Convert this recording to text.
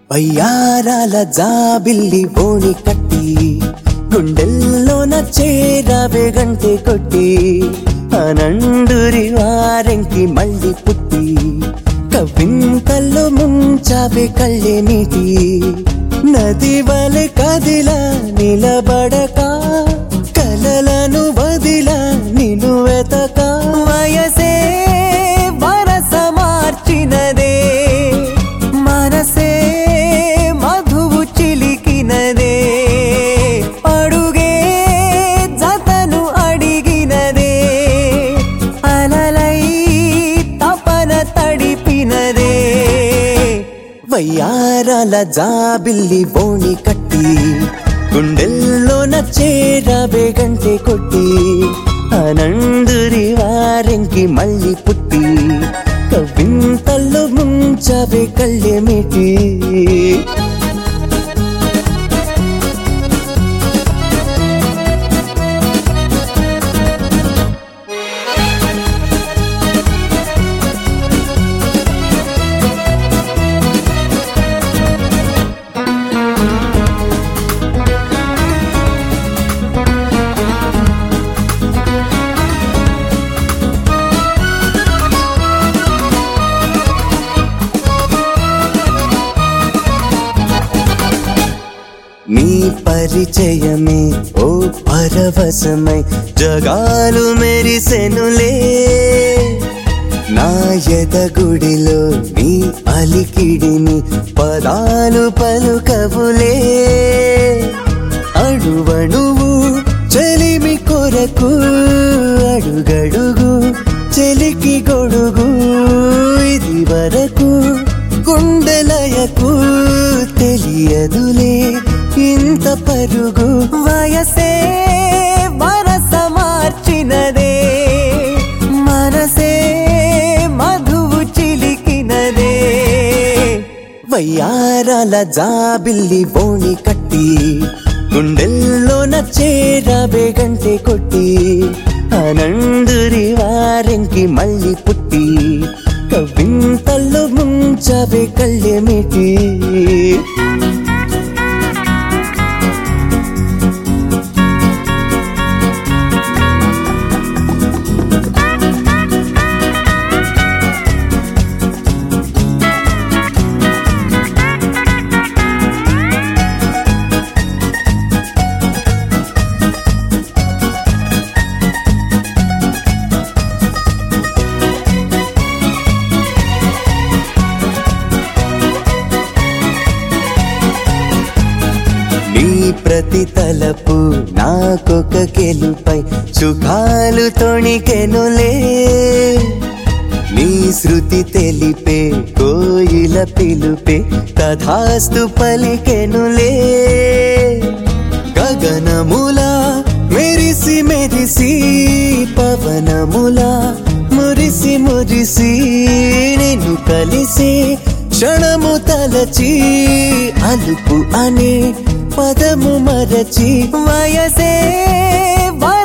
వయ్యారాల జాబిల్లి బోణి కట్టి గుండెల్లోన చేరావే గంటె కొట్టి అనండురి వారెంకి మళ్ళీ పుట్టి కవింతల్లో ముంచావే కళ్ళే నీటి నది వలె కదిలా నిలబడక కలలను వదిలా నిన్ను వెతక వయసే వరస మార్చినదే మనసే మధువు చిలికినదే అడుగే జతను అడిగినదే అలలై తపన తడిపినదే వయ్యారాల జాబిల్లి బోణి కట్టి గుండెల్లోన చేరావే గంటె కొట్టి అనండురి వారెంకి మళ్ళీ పుట్టి కవింతల్లో ముంచావే కళ్ళేమిటి నీ పరిచయమే ఓ పరవశమై జగాలు మెరిసెనులే నా ఎదగుడిలో నీ అలికిడిని పదాలు పలుకవులే అడువణువు చెలిమి కొరకు అడుగడుగు చెలికి గొడుగు ఇది వరకు గుండెలయకు తెలియదులే ఇంత పరుగు వయసే వరస మార్చినదే మనసే మధువు చిలికినదే వయ్యారాల జాబిల్లి బోణి కట్టి గుండెల్లోన చేరావే గంటె కొట్టి అనండురి వారెంకి మళ్ళీ పుట్టి కవింతల్లో ముంచావే కళ్ళేమిటి ప్రతి తలపు నాకొక గెలుపై సుఖాలు తొణికెనులే నీ శృతి తెలిపే కోయిల పిలుపే తథాస్తు పలికెనులే గగనములా మెరిసి మెరిసి పవనములా మురిసి మురిసి నిన్ను కలిసి క్షణము తలచి అలుపు అనే పదము మరచి వయసే